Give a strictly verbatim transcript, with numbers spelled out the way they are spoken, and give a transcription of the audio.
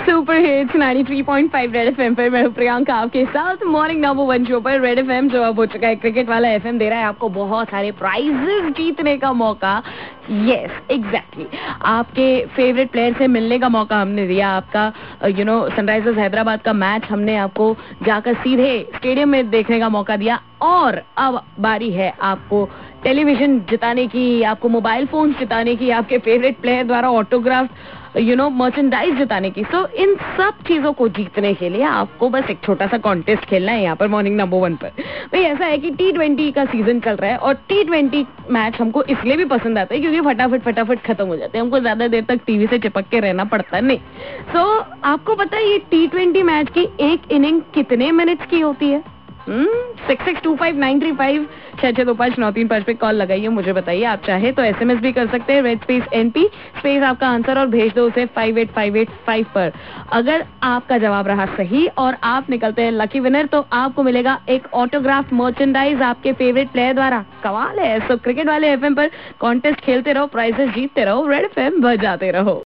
Super hits ninety three point five Red FM पर मैं हूं प्रियंका आपके साथ मॉर्निंग नंबर वन शो पर। रेड एफएम जो अब हो चुका है क्रिकेट वाला एफएम, दे रहा है आपको बहुत सारे प्राइजेस जीतने का मौका। यस एग्जैक्टली, आपके फेवरेट प्लेयर से मिलने का मौका हमने दिया। आपका यू नो सनराइजर्स हैदराबाद का मैच हमने आपको जाकर सीधे स्टेडियम में देखने का मौका दिया। और अब बारी है आपको टेलीविजन जिताने की, आपको मोबाइल फोन जिताने की, आपके फेवरेट प्लेयर द्वारा ऑटोग्राफ यू नो मर्चेंडाइज जिताने की। सो so, इन सब चीजों को जीतने के लिए आपको बस एक छोटा सा कॉन्टेस्ट खेलना है यहाँ पर मॉर्निंग नंबर वन पर। भाई ऐसा है कि टी ट्वेंटी का सीजन चल रहा है और टी ट्वेंटी मैच हमको इसलिए भी पसंद आता है क्योंकि फटाफट फटाफट खत्म हो जाते हैं, हमको ज्यादा देर तक टीवी से चिपक के रहना पड़ता नहीं। सो so, आपको पता है ये टी ट्वेंटी मैच की एक इनिंग कितने मिनट्स की होती है? Six six two five nine three five छह छह दो पाँच नौ तीन पाँच पे कॉल लगाइए, मुझे बताइए। आप चाहे तो एसएमएस भी कर सकते हैं, रेड स्पेस एनपी स्पेस आपका आंसर और भेज दो उसे five eight five eight five पर। अगर आपका जवाब रहा सही और आप निकलते हैं लकी विनर तो आपको मिलेगा एक ऑटोग्राफ मर्चेंडाइज आपके फेवरेट प्लेयर द्वारा। कमाल है। सो क्रिकेट वाले एफएम पर कॉन्टेस्ट खेलते रहो, प्राइजेस जीतते रहो, रेड एफएम बजाते रहो।